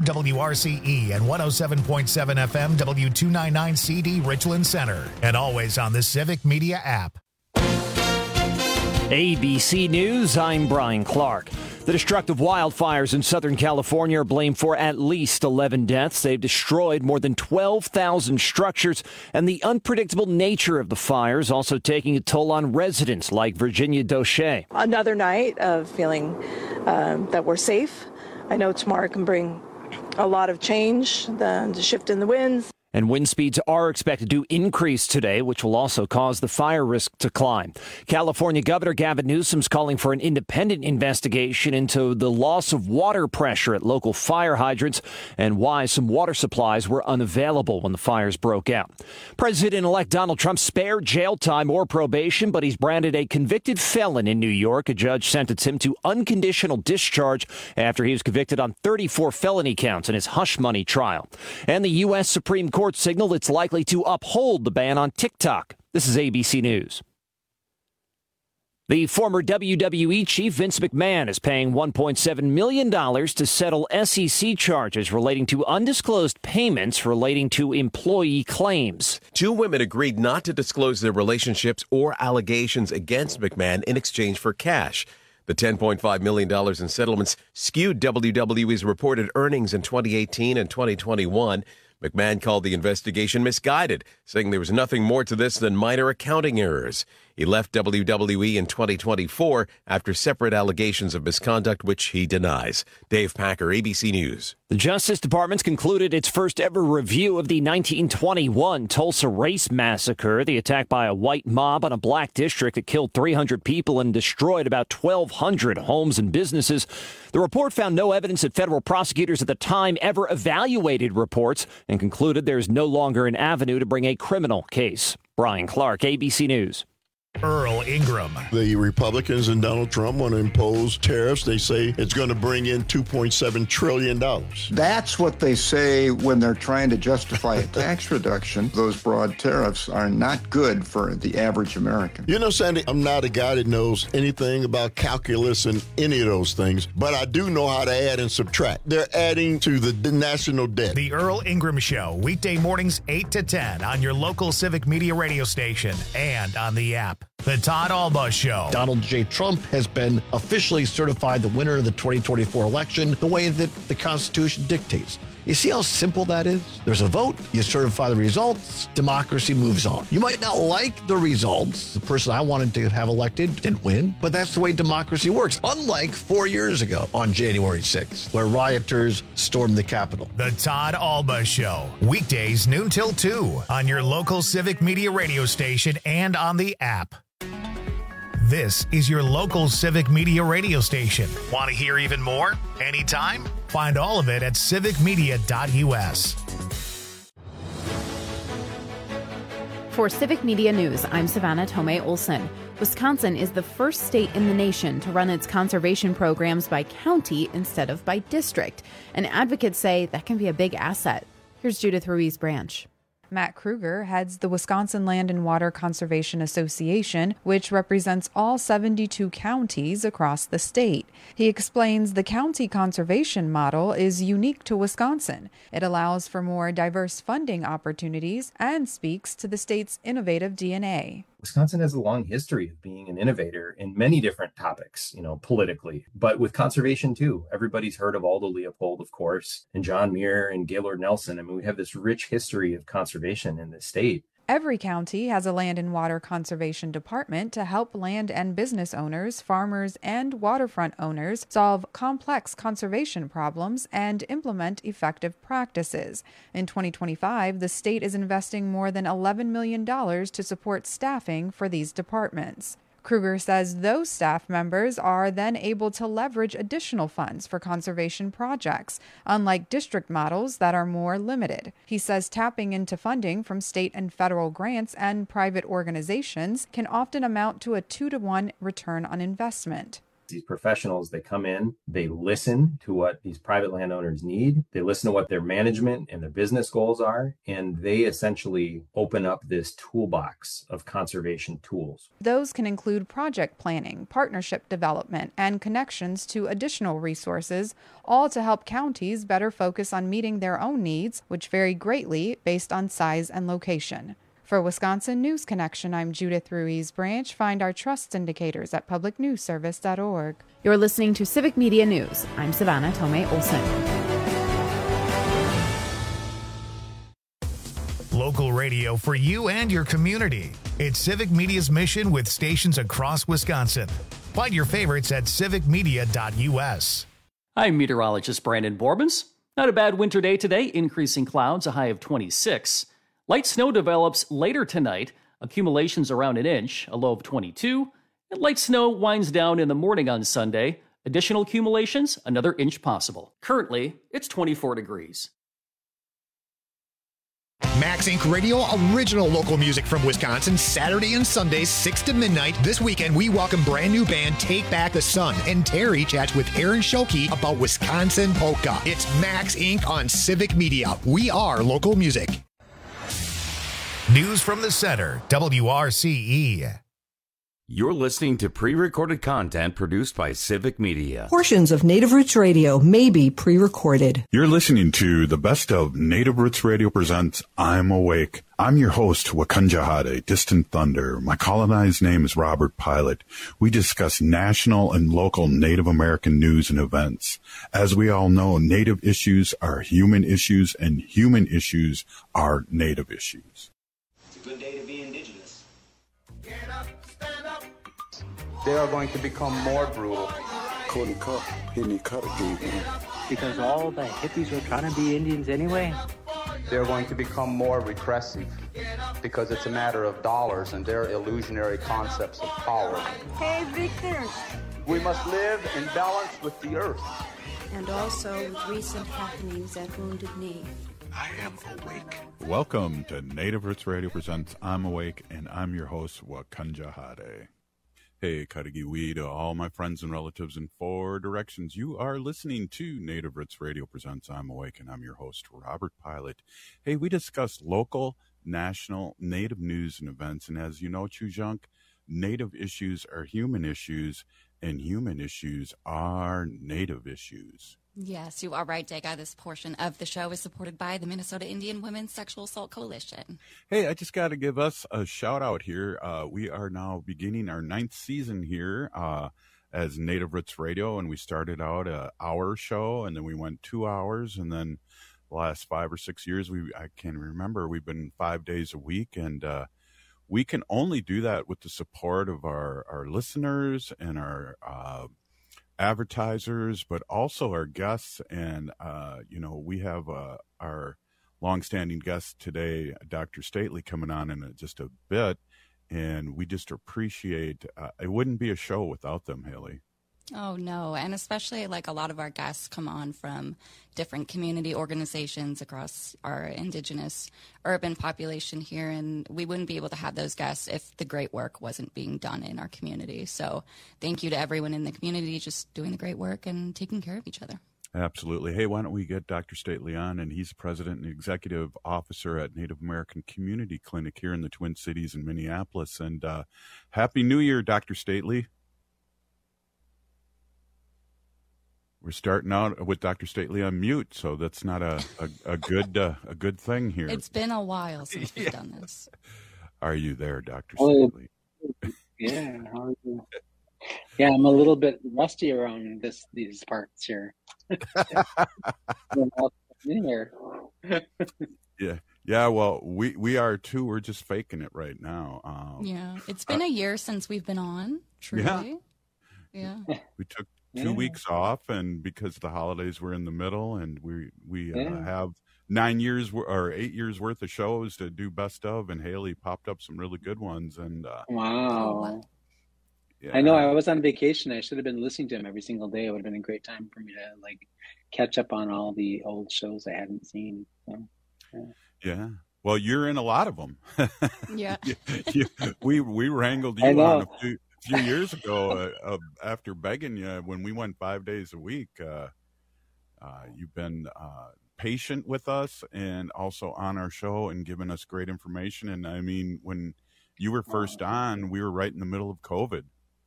WRCE and 107.7 FM W299CD Richland Center. And always on the Civic Media app. ABC News, I'm Brian Clark. The destructive wildfires in Southern California are blamed for at least 11 deaths. They've destroyed more than 12,000 structures, and the unpredictable nature of the fires also taking a toll on residents like Virginia Doche. Another night of feeling that we're safe. I know tomorrow can bring a lot of change, the shift in the winds. And wind speeds are expected to increase today, which will also cause the fire risk to climb. California Governor Gavin Newsom's calling for an independent investigation into the loss of water pressure at local fire hydrants and why some water supplies were unavailable when the fires broke out. President-elect Donald Trump spared jail time or probation, but he's branded a convicted felon in New York. A judge sentenced him to unconditional discharge after he was convicted on 34 felony counts in his hush money trial. And the U.S. Supreme Court signaled it's likely to uphold the ban on TikTok. This is ABC News. The former WWE chief Vince McMahon is paying $1.7 million to settle SEC charges relating to undisclosed payments relating to employee claims. Two women agreed not to disclose their relationships or allegations against McMahon in exchange for cash. The $10.5 million in settlements skewed WWE's reported earnings in 2018 and 2021. McMahon called the investigation misguided, saying there was nothing more to this than minor accounting errors. He left WWE in 2024 after separate allegations of misconduct, which he denies. Dave Packer, ABC News. The Justice Department's concluded its first ever review of the 1921 Tulsa Race Massacre, the attack by a white mob on a black district that killed 300 people and destroyed about 1,200 homes and businesses. The report found no evidence that federal prosecutors at the time ever evaluated reports and concluded there is no longer an avenue to bring a criminal case. Brian Clark, ABC News. Earl Ingram. The Republicans and Donald Trump want to impose tariffs. They say it's going to bring in $2.7 trillion. That's what they say when they're trying to justify a tax reduction. Those broad tariffs are not good for the average American. You know, Sandy, I'm not a guy that knows anything about calculus and any of those things, but I do know how to add and subtract. They're adding to the national debt. The Earl Ingram Show, weekday mornings 8 to 10 on your local Civic Media radio station and on the app. The Todd Alba Show. Donald J. Trump has been officially certified the winner of the 2024 election the way that the Constitution dictates. You see how simple that is? There's a vote, you certify the results, democracy moves on. You might not like the results. The person I wanted to have elected didn't win, but that's the way democracy works. Unlike 4 years ago on January 6th, where rioters stormed the Capitol. The Todd Alba Show, weekdays noon till 2 on your local Civic Media radio station and on the app. This is your local Civic Media radio station. Want to hear even more? Anytime? Find all of it at civicmedia.us. For Civic Media News, I'm Savannah Tomei Olson. Wisconsin is the first state in the nation to run its conservation programs by county instead of by district. And advocates say that can be a big asset. Here's Judith Ruiz Branch. Matt Kruger heads the Wisconsin Land and Water Conservation Association, which represents all 72 counties across the state. He explains the county conservation model is unique to Wisconsin. It allows for more diverse funding opportunities and speaks to the state's innovative DNA. Wisconsin has a long history of being an innovator in many different topics, politically, but with conservation too. Everybody's heard of Aldo Leopold, of course, and John Muir and Gaylord Nelson. I mean, we have this rich history of conservation in the state. Every county has a land and water conservation department to help land and business owners, farmers, and waterfront owners solve complex conservation problems and implement effective practices. In 2025, the state is investing more than $11 million to support staffing for these departments. Kruger says those staff members are then able to leverage additional funds for conservation projects, unlike district models that are more limited. He says tapping into funding from state and federal grants and private organizations can often amount to a 2-to-1 return on investment. These professionals, they come in, they listen to what these private landowners need. They listen to what their management and their business goals are, and they essentially open up this toolbox of conservation tools. Those can include project planning, partnership development, and connections to additional resources, all to help counties better focus on meeting their own needs, which vary greatly based on size and location. For Wisconsin News Connection, I'm Judith Ruiz Branch. Find our trust indicators at publicnewsservice.org. You're listening to Civic Media News. I'm Savannah Tomei Olson. Local radio for you and your community. It's Civic Media's mission with stations across Wisconsin. Find your favorites at civicmedia.us. I'm meteorologist Brandon Borbens. Not a bad winter day today, increasing clouds, a high of 26. Light snow develops later tonight, accumulations around an inch, a low of 22. And light snow winds down in the morning on Sunday. Additional accumulations, another inch possible. Currently, it's 24 degrees. Max Inc. Radio, original local music from Wisconsin, Saturday and Sundays, 6 to midnight. This weekend, we welcome brand new band Take Back the Sun, and Terry chats with Aaron Schilke about Wisconsin polka. It's Max Inc. on Civic Media. We are local music. News from the Center, WRCE. You're listening to pre-recorded content produced by Civic Media. Portions of Native Roots Radio may be pre-recorded. You're listening to the best of Native Roots Radio presents I'm Awake. I'm your host, Wakanja Hade, Distant Thunder. My colonized name is Robert Pilot. We discuss national and local Native American news and events. As we all know, Native issues are human issues, and human issues are Native issues. It's a good day to be indigenous. Get up, stand up. They are going to become more brutal. Couldn't cut, hitting cut again. Because all the hippies were trying to be Indians anyway. They're going to become more repressive because it's a matter of dollars and their illusionary concepts of power. Hey, Victor. We must live in balance with the earth. And also with recent happenings at Wounded Knee. I am awake. Welcome to Native Roots Radio presents I'm Awake, and I'm your host, Wakanja Hade. Hey, Katagiwi, to all my friends and relatives in 4 directions. You are listening to Native Roots Radio presents I'm Awake, and I'm your host, Robert Pilot. Hey, we discuss local, national, Native news and events, and as you know, Chujunk, Native issues are human issues, and human issues are Native issues. Yes, you are right, Dega. This portion of the show is supported by the Minnesota Indian Women's Sexual Assault Coalition. Hey, I just got to give us a shout out here. We are now beginning our 9th season here as Native Roots Radio, and we started out an hour show, and then we went 2 hours, and then the last 5 or 6 years, I can't remember, we've been 5 days a week, and we can only do that with the support of our listeners and our advertisers, but also our guests. And we have our longstanding guest today, Dr. Stately, coming on in just a bit, and we just appreciate it wouldn't be a show without them, Haley. Oh, no. And especially like a lot of our guests come on from different community organizations across our indigenous urban population here. And we wouldn't be able to have those guests if the great work wasn't being done in our community. So thank you to everyone in the community just doing the great work and taking care of each other. Absolutely. Hey, why don't we get Dr. Stately on? And he's president and executive officer at Native American Community Clinic here in the Twin Cities in Minneapolis. And Happy New Year, Dr. Stately. We're starting out with Dr. Stately on mute, so that's not a good thing here. It's been a while since we've done this. Are you there, Dr. Stately? Yeah, how are you? Yeah, I'm a little bit rusty around these parts here. Yeah. Well, we are too. We're just faking it right now. Yeah, it's been a year since we've been on. Truly. Yeah. We took 2 weeks off, and because the holidays were in the middle, and we have 9 years or 8 years worth of shows to do best of, and Haley popped up some really good ones. And wow. Yeah. I know I was on vacation. I should have been listening to him every single day. It would have been a great time for me to catch up on all the old shows I hadn't seen. So, yeah. Well, you're in a lot of them. Yeah. We wrangled you on few years ago, after begging you, when we went 5 days a week, you've been patient with us and also on our show and giving us great information. And I mean, when you were first on, we were right in the middle of COVID.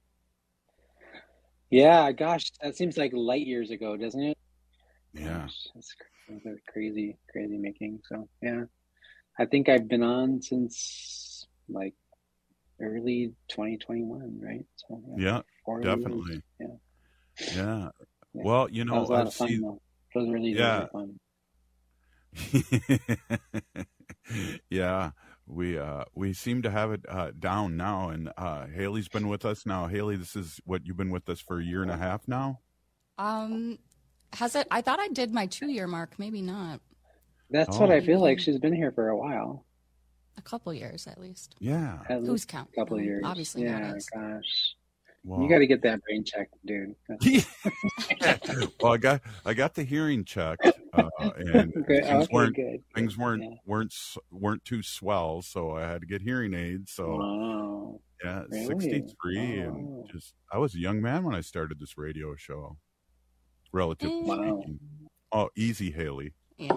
Yeah, gosh, that seems like light years ago, doesn't it? Yeah. Gosh, that's crazy making. So, yeah. I think I've been on since like early 2021, right? So, yeah, definitely. Yeah. Well, you know, that was a lot of fun, though. Those early days were fun. Yeah. We seem to have it down now, and Haley's been with us now. Haley, this is what you've been with us for a year and a half now. Has it? I thought I did my 2-year mark. Maybe not. That's what I feel like. She's been here for a while. A couple years, at least. Yeah. Who's counting? A couple of years. Obviously, yeah. Not us. Gosh. Wow. You got to get that brain checked, dude. Well, I got the hearing checked, and things weren't too swell, so I had to get hearing aids. So yeah, really? 63, and I was a young man when I started this radio show, relatively speaking. Oh, easy, Haley. Yeah.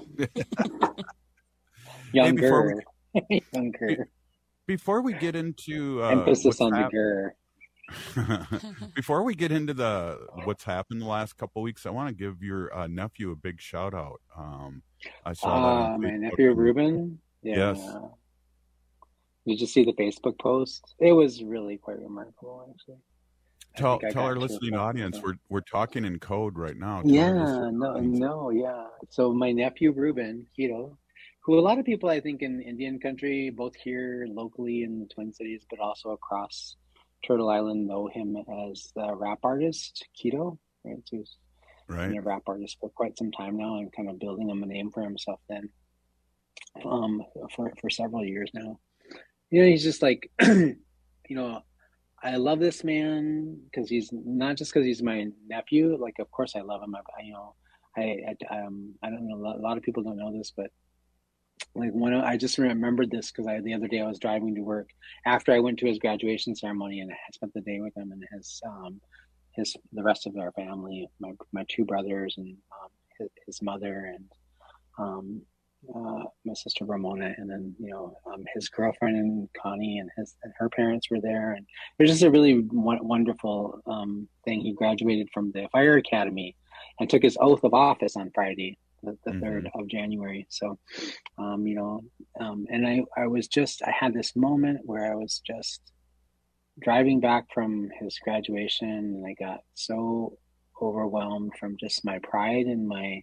Younger. Before we get into emphasis on the girl. Before we get into what's happened the last couple of weeks, I want to give your nephew a big shout out. I saw that. My nephew Ruben. Yeah. Yes. Did you see the Facebook post? It was really quite remarkable, actually. Tell our listening audience we're talking in code right now. Yeah. So my nephew Ruben, Keto, who a lot of people I think in Indian country, both here locally in the Twin Cities, but also across Turtle Island, know him as the rap artist Keto, right? So he's been a rap artist for quite some time now, and kind of building him a name for himself. Then, for several years now, he's just like, I love this man because he's not just because he's my nephew. Like, of course, I love him. I don't know. A lot of people don't know this, but like I just remembered this because the other day I was driving to work after I went to his graduation ceremony, and I spent the day with him and the rest of our family, my two brothers and his mother and my sister Ramona, and then his girlfriend and Connie and her parents were there, and it was just a really wonderful thing. He graduated from the fire academy and took his oath of office on Friday, the 3rd of January. So, and I had this moment where I was just driving back from his graduation, and I got so overwhelmed from just my pride and my,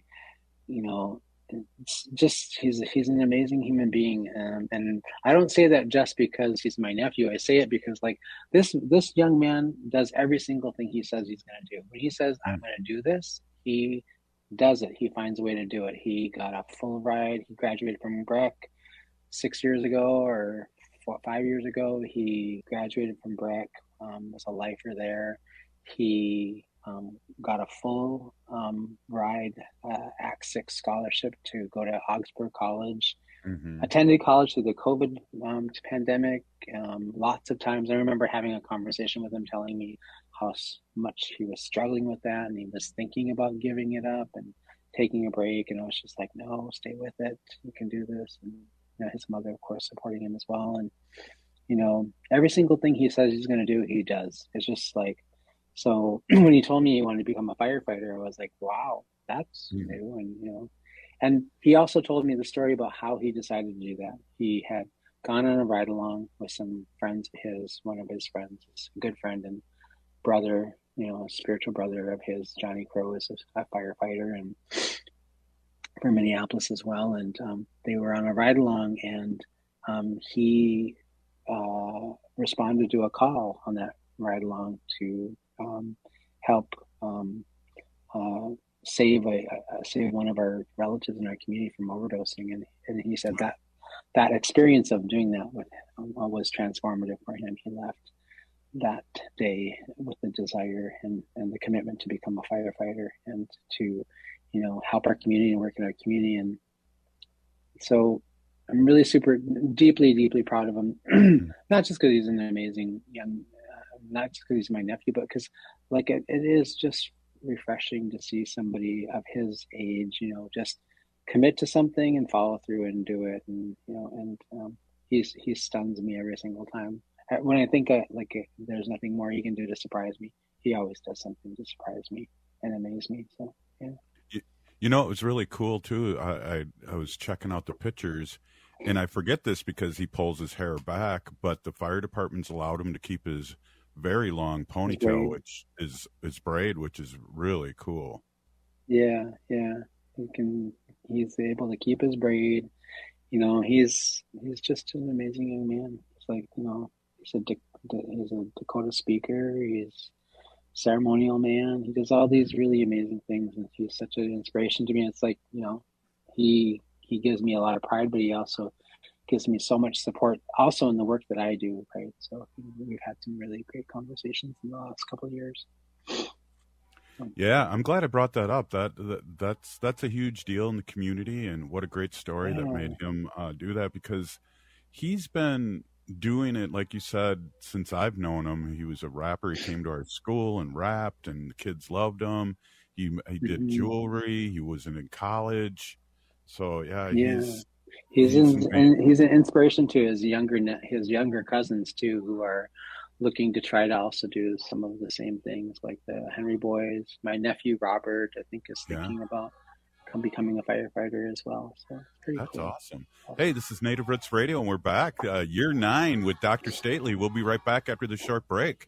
it's just he's an amazing human being, and I don't say that just because he's my nephew. I say it because like this young man does every single thing he says he's going to do. When he says I'm going to do this, he does it. He finds a way to do it. He got a full ride. He graduated from Breck 6 years ago or 5 years ago. He graduated from Breck, was a lifer there. He got a full ride Act 6 scholarship to go to Augsburg College. Attended college through the COVID pandemic lots of times. I remember having a conversation with him telling me how much he was struggling with that, and he was thinking about giving it up and taking a break, and I was just like, no, stay with it, you can do this. And his mother, of course, supporting him as well. And every single thing he says he's going to do, he does. It's just like, so when he told me he wanted to become a firefighter, I was like, wow, that's new. And and he also told me the story about how he decided to do that. He had gone on a ride along with some friends of his, one of his friends, his good friend and brother, a spiritual brother of his, Johnny Crow, is a firefighter and for Minneapolis as well. And they were on a ride along, and he responded to a call on that ride along to help save one of our relatives in our community from overdosing. And he said that experience of doing that was transformative for him. He left that day with the desire and the commitment to become a firefighter and to help our community and work in our community. And so I'm really super deeply proud of him, not just because he's an amazing young not just because he's my nephew, but because like it is just refreshing to see somebody of his age, just commit to something and follow through and do it. And, he stuns me every single time. When I think there's nothing more he can do to surprise me, he always does something to surprise me and amaze me. So, yeah. It was really cool too. I was checking out the pictures, and I forget this because he pulls his hair back, but the fire department's allowed him to keep his very long ponytail, which is braid, which is really cool. Yeah. He's able to keep his braid. He's just an amazing young man. It's like, he's a Dakota speaker. He's ceremonial man. He does all these really amazing things, and he's such an inspiration to me. It's like, he gives me a lot of pride, but he also gives me so much support also in the work that I do, right? So we've had some really great conversations in the last couple of years. Yeah, I'm glad I brought that up. That's a huge deal in the community, and what a great story that made him do that, because he's been doing it, like you said, since I've known him. He was a rapper. He came to our school and rapped, and the kids loved him. He did jewelry. He was in college. So he's an inspiration to his younger cousins too, who are looking to try to also do some of the same things, like the Henry Boys. My nephew Robert, I think, is thinking about becoming a firefighter as well. So it's pretty That's cool. Awesome. Hey, this is Native Roots Radio, and we're back. Year 9 with Dr. Stately. We'll be right back after this short break.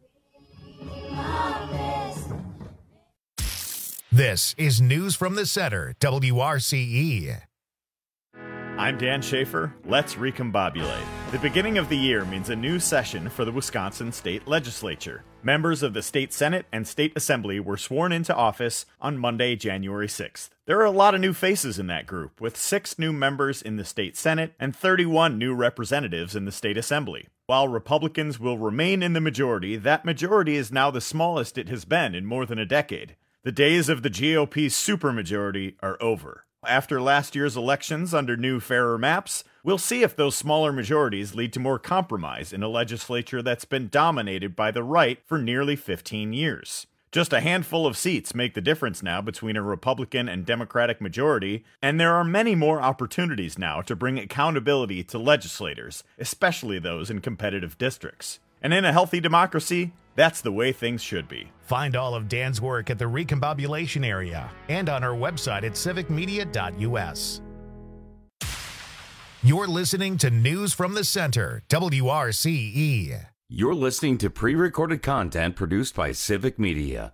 This is News from the Center, WRCE. I'm Dan Schaefer. Let's recombobulate. The beginning of the year means a new session for the Wisconsin State Legislature. Members of the State Senate and State Assembly were sworn into office on Monday, January 6th. There are a lot of new faces in that group, with 6 new members in the State Senate and 31 new representatives in the State Assembly. While Republicans will remain in the majority, that majority is now the smallest it has been in more than a decade. The days of the GOP's supermajority are over. After last year's elections under new, fairer maps, we'll see if those smaller majorities lead to more compromise in a legislature that's been dominated by the right for nearly 15 years. Just a handful of seats make the difference now between a Republican and Democratic majority, and there are many more opportunities now to bring accountability to legislators, especially those in competitive districts. And in a healthy democracy, that's the way things should be. Find all of Dan's work at the Recombobulation Area and on our website at civicmedia.us. You're listening to News from the Center, WRCE. You're listening to pre-recorded content produced by Civic Media.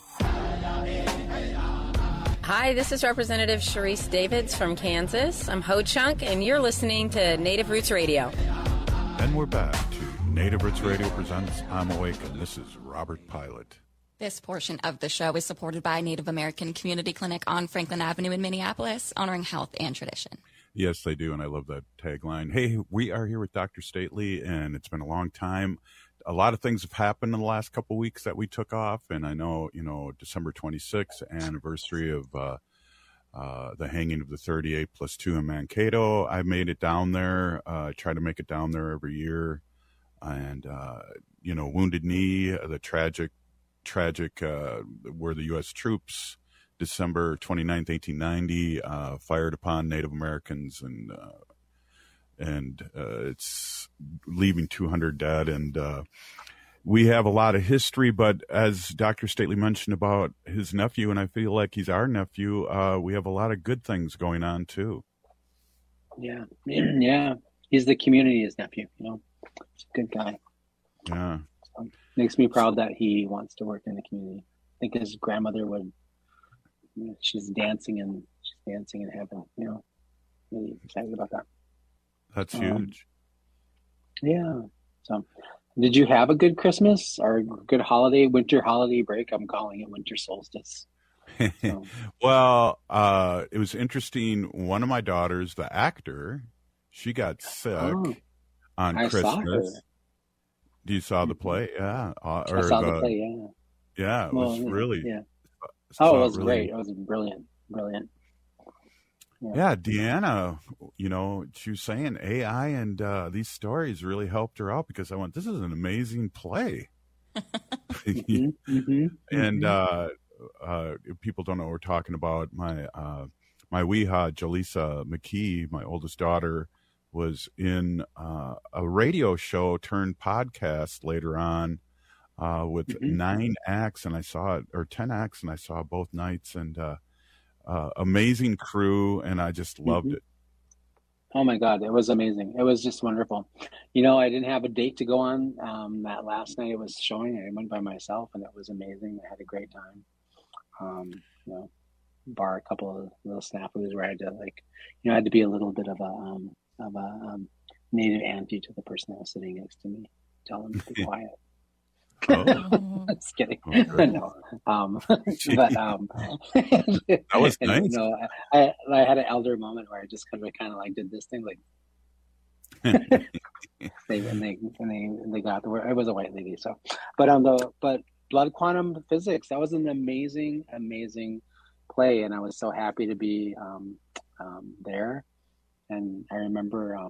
Hi, this is Representative Sharice Davids from Kansas. I'm Ho Chunk, and you're listening to Native Roots Radio. And we're back to Native Roots Radio presents I'm Awake, and this is Robert Pilot. This portion of the show is supported by Native American Community Clinic on Franklin Avenue in Minneapolis, honoring health and tradition. Yes, they do, and I love that tagline. Hey, we are here with Dr. Stately, and it's been a long time. A lot of things have happened in the last couple of weeks that we took off, and I know, December 26th, anniversary of the hanging of the 38+2 in Mankato. I made it down there. I try to make it down there every year. And, Wounded Knee, the tragic, where the U.S. troops, December 29th, 1890, fired upon Native Americans, and it's leaving 200 dead. And we have a lot of history, but as Dr. Stately mentioned about his nephew, and I feel like he's our nephew, we have a lot of good things going on, too. Yeah. He's the community's nephew, He's a good guy. Yeah. So, makes me proud that he wants to work in the community. I think his grandmother would, she's dancing in heaven, really excited about that. That's huge. Yeah. So did you have a good Christmas or a good winter holiday break? I'm calling it winter solstice. So. Well, it was interesting. One of my daughters, the actor, she got sick on Christmas. Saw her. You saw the play? Yeah. I saw the play, yeah. Yeah, it was really... Yeah. It was great. It was brilliant. Yeah, Deanna, she was saying AI and these stories really helped her out, because I went, this is an amazing play. And if people don't know what we're talking about, my weehaw, Jaleesa McKee, my oldest daughter, was in a radio show turned podcast later on with 9 acts, and I saw it, or 10 acts, and I saw both nights, and amazing crew, and I just loved it. Oh my God, it was amazing. It was just wonderful. You know, I didn't have a date to go on that last night it was showing. I went by myself, and it was amazing. I had a great time. You know, bar a couple of little snafus where I had to, like, you know, I had to be a little bit of a native auntie to the person that was sitting next to me, tell them to be quiet. Just kidding. No. But that was nice. You know, I had an elder moment where I just kind of like did this thing, like they got the word. It was a white lady, so but Blood Quantum Physics, that was an amazing play, and I was so happy to be there. And I remember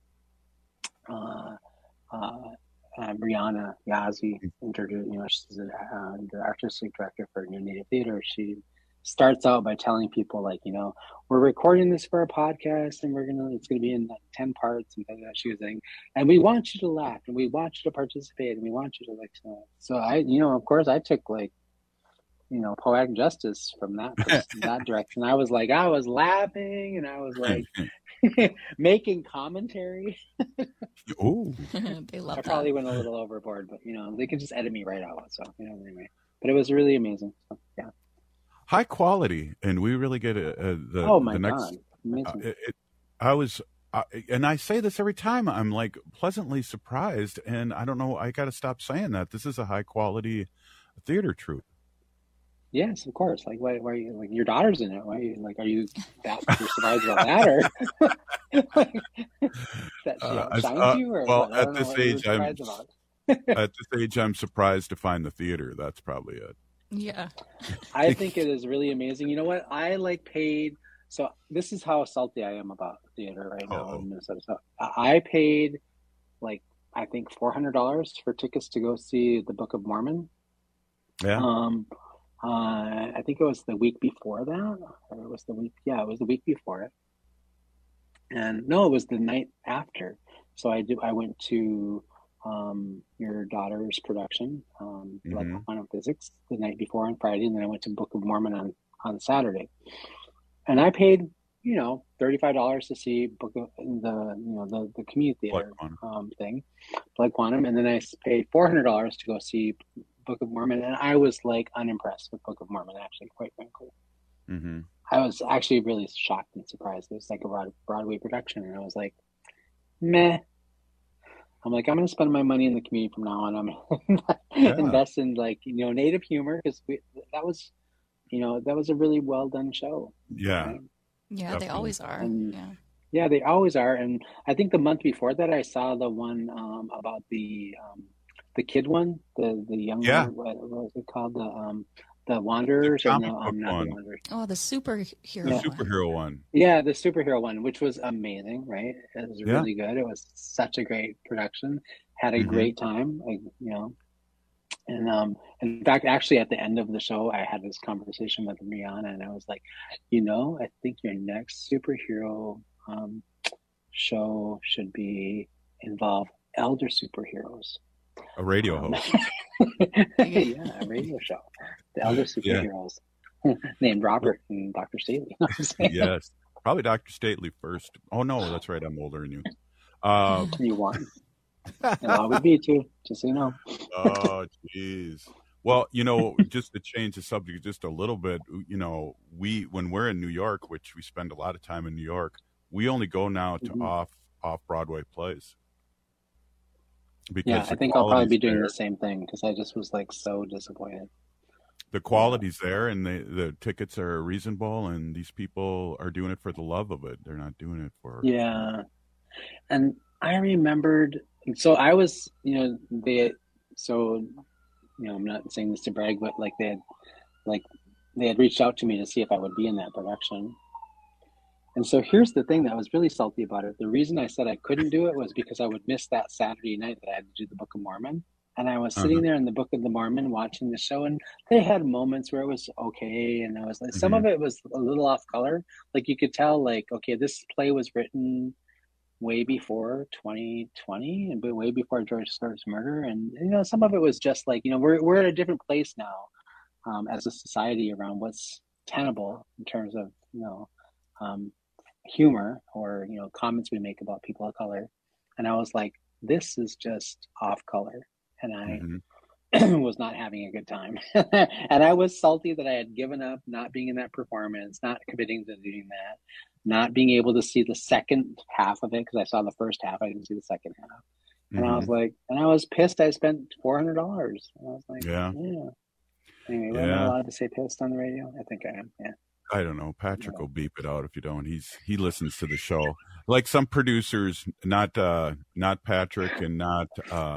Brianna Yazzie introduced, you know, she's the artistic director for New Native Theater. She starts out by telling people, like, you know, we're recording this for a podcast, and it's gonna be in like 10 parts, and she was saying, and we want you to laugh, and we want you to participate, and we want you to like. So I, you know, of course, I took, like, you know, poetic justice from that direction. I was laughing, and I was like making commentary. Oh, they love I probably went a little overboard, but you know, they could just edit me right out. So, you know, anyway, but it was really amazing. So, yeah, high quality, and we really get oh my God, amazing. And I say this every time, I'm like pleasantly surprised, and I don't know, I got to stop saying that. This is a high quality theater troupe. Yes, of course. Like, why are you, like, your daughter's in it? Why are you, like, you're surprised about that, or that she shines you, or well, what? at this age, I'm surprised to find the theater. That's probably it. Yeah, I think it is really amazing. You know what? I paid. So this is how salty I am about theater right now in Minnesota. So I paid, like, I think $400 for tickets to go see the Book of Mormon. Yeah. I think it was the week before that, or it was the week. Yeah, it was the week before it. And no, it was the night after. So I went to your daughter's production, Blood Quantum Physics, the night before on Friday, and then I went to Book of Mormon on Saturday. And I paid, you know, $35 to see the community theater thing, Blood Quantum, and then I paid $400 to go see Book of Mormon, and I was like unimpressed with Book of Mormon, actually, quite frankly. I was actually really shocked and surprised. It was like a Broadway production, and I was like, meh. I'm like, I'm going to spend my money in the community from now on. I'm going to invest in, like, you know, Native humor, because that was a really well done show. Yeah. Right? Yeah, definitely. They always are. And, yeah, they always are. And I think the month before that, I saw the one about the kid one, the young one, what was it called? The Wanderers, or no, not the Wanderers. Oh, the superhero. The superhero one. Yeah, the superhero one, which was amazing, right? It was really good. It was such a great production. Had a great time, like, you know. And in fact, actually, at the end of the show, I had this conversation with Rihanna, and I was like, you know, I think your next superhero show should involve elder superheroes. A radio host. Yeah, a radio show. The elder superheroes named Robert and Dr. Stately. Yes, probably Dr. Stately first. Oh no, that's right. I'm older than you. You won. And I would be too, just so you know. Oh, jeez. Well, you know, just to change the subject just a little bit, you know, when we're in New York, which we spend a lot of time in New York, we only go now to off Broadway plays. Because I think I'll probably be doing the same thing, because I just was like so disappointed. The quality's there, and the tickets are reasonable, and these people are doing it for the love of it. They're not doing it for And I remembered, so I was, you know, I'm not saying this to brag, but like they had reached out to me to see if I would be in that production. And so here's the thing that was really salty about it. The reason I said I couldn't do it was because I would miss that Saturday night that I had to do the Book of Mormon. And I was sitting there in the Book of the Mormon watching the show, and they had moments where it was okay, and I was like, some of it was a little off color. Like you could tell, like, okay, this play was written way before 2020 and way before George Floyd's murder, and some of it was just like, we're at a different place now as a society around what's tenable in terms of humor or comments we make about people of color. And I was like, this is just off color. And I was not having a good time. And I was salty that I had given up not being in that performance, not committing to doing that, not being able to see the second half of it, because I saw the first half. I didn't see the second half. And I was like, and I was pissed I spent $400. And I was like, yeah. Anyway, am I allowed to say pissed on the radio? I think I am, yeah. I don't know. Patrick will beep it out if you don't. He listens to the show. Like some producers, not Patrick and not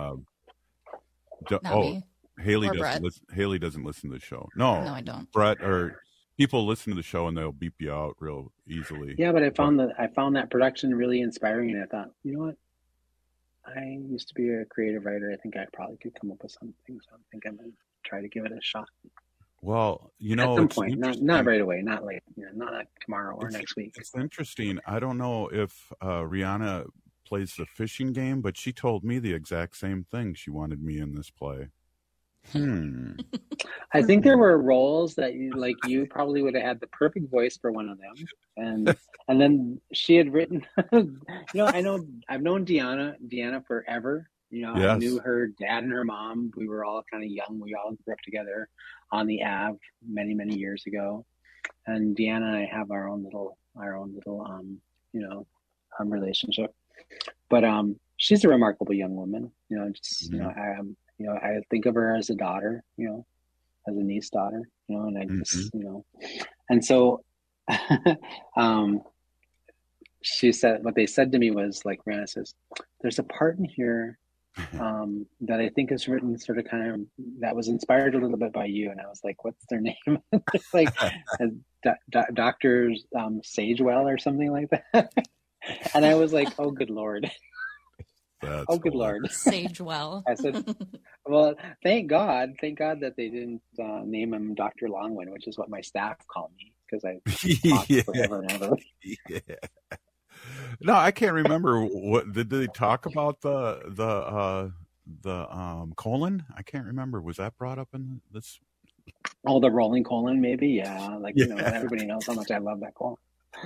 Haley doesn't Brett. Haley doesn't listen to the show. No, I don't. Brett, or people listen to the show and they'll beep you out real easily. Yeah, but I found that production really inspiring, and I thought, you know what? I used to be a creative writer. I think I probably could come up with something. So I think I'm going to try to give it a shot. Well, at some point, not right away, not late, not like tomorrow or next week. It's interesting. I don't know if Rihanna plays the fishing game, but she told me the exact same thing. She wanted me in this play. I think there were roles that you probably would have had the perfect voice for one of them, and then she had written. I know I've known Deanna forever. Yes. I knew her dad and her mom. We were all kind of young. We all grew up together on the Ave many, many years ago. And Deanna and I have our own little relationship. But she's a remarkable young woman. I think of her as a daughter, as a niece daughter, and I just, and so she said, what they said to me was like, Rihanna says, there's a part in here that I think is written sort of kind of, that was inspired a little bit by you. And I was like, what's their name? It's like Dr. Sagewell or something like that. And I was like, oh, good Lord. Good Lord. Sagewell. I said, well, thank God that they didn't name him Dr. Longwin, which is what my staff call me, because I talked forever and ever. Yeah. No, I can't remember. What did they talk about the colon? I can't remember. Was that brought up in this? Oh, the rolling colon, maybe. Yeah, everybody knows how much I love that colon.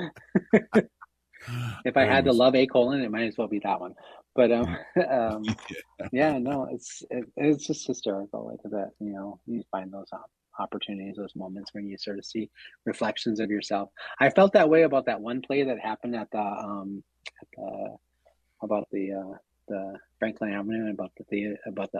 If I had to love a colon, it might as well be that one. But yeah, no, it's just hysterical, like that. You find those opportunities, those moments when you sort of see reflections of yourself. I felt that way about that one play that happened at the Franklin Avenue, about the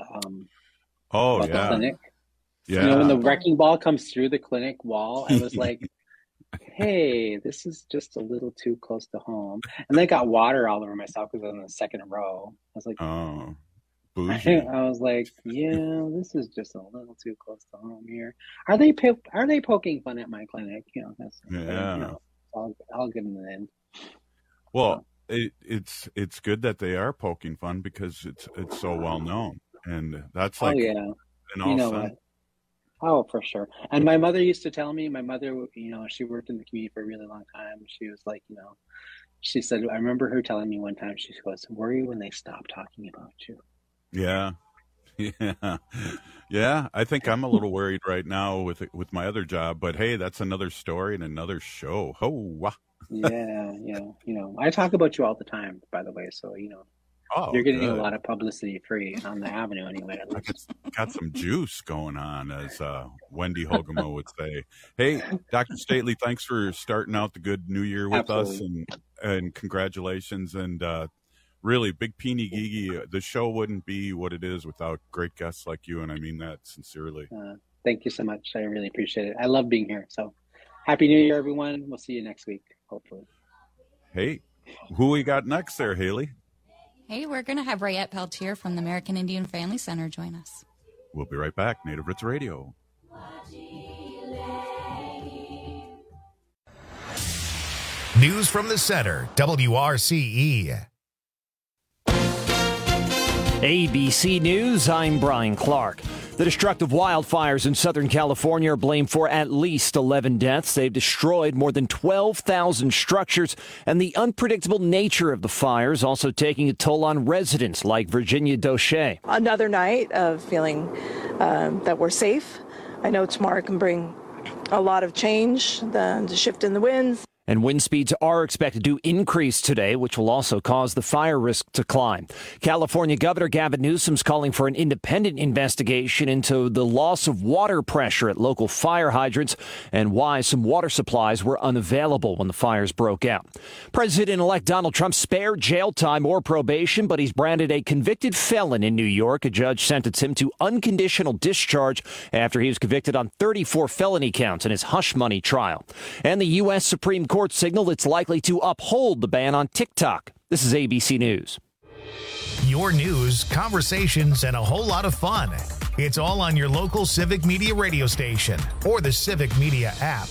clinic. Yeah. When the wrecking ball comes through the clinic wall, I was like, hey, this is just a little too close to home. And then I got water all over myself because I was in the second row. I was like, oh, bougie. I was like, yeah, this is just a little too close to home here. Are they poking fun at my clinic? I'll give them an end. Well, it's good that they are poking fun because it's so well known, and that's like, what? Oh, for sure. And my mother used to tell me, she worked in the community for a really long time. She was like, she said, I remember her telling me one time, she goes, worry when they stop talking about you. Yeah. Yeah. I think I'm a little worried right now with my other job, but hey, that's another story and another show. Yeah. I talk about you all the time, by the way. So, you're getting a lot of publicity free on the Avenue anyway. I got some juice going on, as Wendy Hogemo would say. Hey, Dr. Stately, thanks for starting out the good new year with us, and congratulations. And really, Big Peeny Gigi, the show wouldn't be what it is without great guests like you, and I mean that sincerely. Thank you so much. I really appreciate it. I love being here. So happy New Year, everyone. We'll see you next week, hopefully. Hey, who we got next there, Haley? Hey, we're going to have Rayette Peltier from the American Indian Family Center join us. We'll be right back. Native Roots Radio. News from the Center, WRCE. ABC News, I'm Brian Clark. The destructive wildfires in Southern California are blamed for at least 11 deaths. They've destroyed more than 12,000 structures, and the unpredictable nature of the fires also taking a toll on residents like Virginia Doche. Another night of feeling that we're safe. I know tomorrow can bring a lot of change, the shift in the winds. And wind speeds are expected to increase today, which will also cause the fire risk to climb. California Governor Gavin Newsom's calling for an independent investigation into the loss of water pressure at local fire hydrants and why some water supplies were unavailable when the fires broke out. President-elect Donald Trump spared jail time or probation, but he's branded a convicted felon in New York. A judge sentenced him to unconditional discharge after he was convicted on 34 felony counts in his hush money trial. And the U.S. Supreme Court signaled it's likely to uphold the ban on TikTok. This is ABC News. Your news, conversations, and a whole lot of fun. It's all on your local Civic Media radio station or the Civic Media app.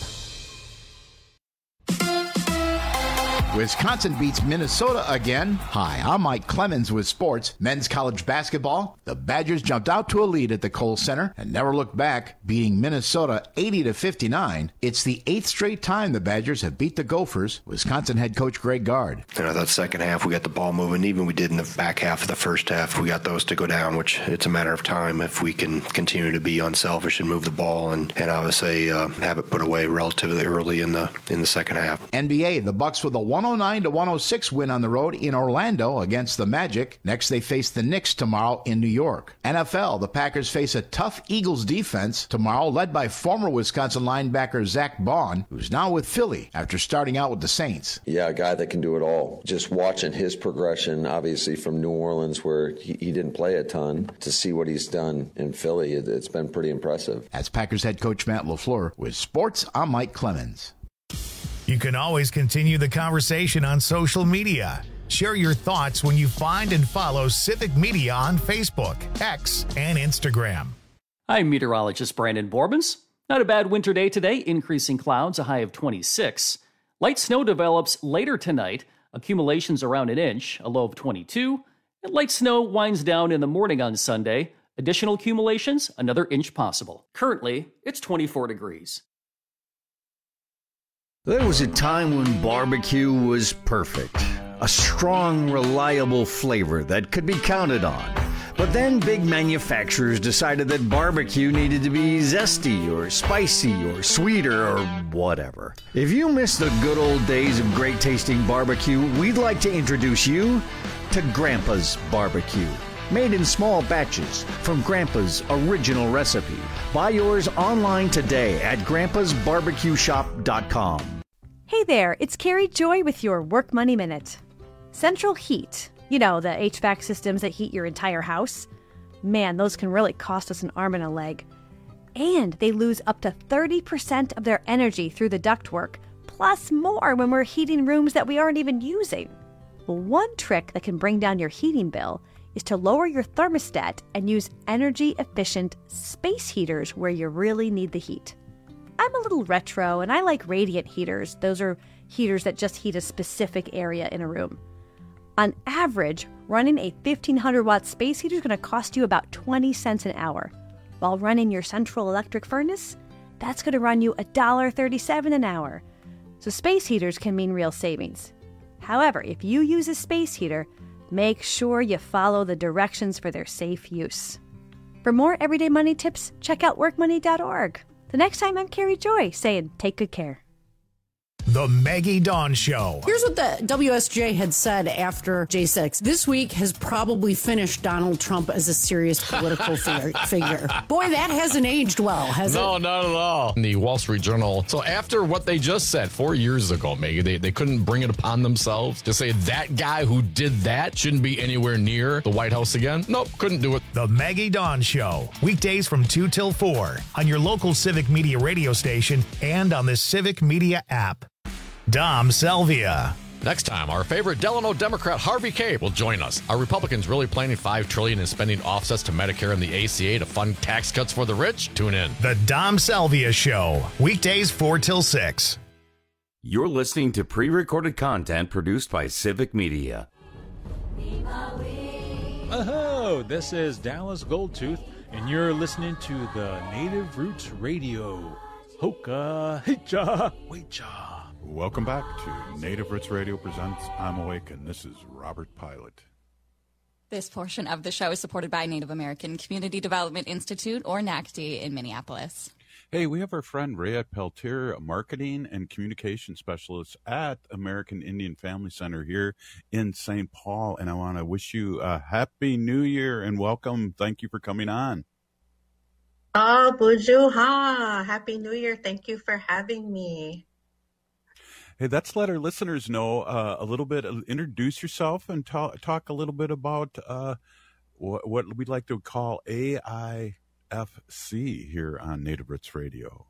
Wisconsin beats Minnesota again. Hi, I'm Mike Clemens with sports. Men's college basketball. The Badgers jumped out to a lead at the Kohl Center and never looked back, beating Minnesota 80-59. It's the 8th straight time the Badgers have beat the Gophers. Wisconsin head coach Greg Gard. That second half, we got the ball moving. Even we did in the back half of the first half, we got those to go down, which it's a matter of time if we can continue to be unselfish and move the ball and obviously have it put away relatively early in the second half. NBA, the Bucks with a 109-106 win on the road in Orlando against the Magic. Next, they face the Knicks tomorrow in New York. NFL, the Packers face a tough Eagles defense tomorrow, led by former Wisconsin linebacker Zach Baun, who's now with Philly after starting out with the Saints. Yeah, a guy that can do it all. Just watching his progression, obviously from New Orleans, where he didn't play a ton, to see what he's done in Philly, it's been pretty impressive. As Packers head coach Matt LaFleur, with sports, I'm Mike Clemens. You can always continue the conversation on social media. Share your thoughts when you find and follow Civic Media on Facebook, X, and Instagram. I'm meteorologist Brandon Borbens. Not a bad winter day today, increasing clouds, a high of 26. Light snow develops later tonight, accumulations around an inch, a low of 22. And light snow winds down in the morning on Sunday. Additional accumulations, another inch possible. Currently, it's 24 degrees. There was a time when barbecue was perfect. A strong, reliable flavor that could be counted on. But then big manufacturers decided that barbecue needed to be zesty or spicy or sweeter or whatever. If you miss the good old days of great tasting barbecue, we'd like to introduce you to Grandpa's Barbecue. Made in small batches from Grandpa's original recipe. Buy yours online today at grandpasbarbecueshop.com. Hey there, it's Carrie Joy with your Work Money Minute. Central Heat, you know, the HVAC systems that heat your entire house. Man, those can really cost us an arm and a leg. And they lose up to 30% of their energy through the ductwork, plus more when we're heating rooms that we aren't even using. Well, one trick that can bring down your heating bill is to lower your thermostat and use energy-efficient space heaters where you really need the heat. I'm a little retro, and I like radiant heaters. Those are heaters that just heat a specific area in a room. On average, running a 1,500-watt space heater is going to cost you about 20 cents an hour. While running your central electric furnace, that's going to run you $1.37 an hour. So space heaters can mean real savings. However, if you use a space heater, make sure you follow the directions for their safe use. For more everyday money tips, check out workmoney.org. The next time, I'm Carrie Joy saying, take good care. The Maggie Dawn Show. Here's what the WSJ had said after J6. This week has probably finished Donald Trump as a serious political figure. Boy, that hasn't aged well, has it? No, not at all. In the Wall Street Journal. So after what they just said 4 years ago, Maggie, they couldn't bring it upon themselves to say that guy who did that shouldn't be anywhere near the White House again. Nope, couldn't do it. The Maggie Dawn Show. Weekdays from 2 till 4 on your local Civic Media radio station and on the Civic Media app. Dom Salvia. Next time, our favorite Delano Democrat Harvey Kaye will join us. Are Republicans really planning $5 trillion in spending offsets to Medicare and the ACA to fund tax cuts for the rich? Tune in. The Dom Salvia Show. Weekdays 4 till 6. You're listening to pre-recorded content produced by Civic Media. Oh, Hello, this is Dallas Goldtooth, and you're listening to the Native Roots Radio. Hoka, hicha, wecha. Welcome back to Native Roots Radio presents I'm Awake, and this is Robert Pilot. This portion of the show is supported by Native American Community Development Institute, or NACD, in Minneapolis. Hey, we have our friend Rayette Peltier, a marketing and communication specialist at American Indian Family Center here in St. Paul. And I want to wish you a happy new year and welcome. Thank you for coming on. Oh, Bonjour. Happy New Year. Thank you for having me. Hey, let's let our listeners know a little bit, introduce yourself and talk a little bit about what we'd like to call AIFC here on Native Roots Radio.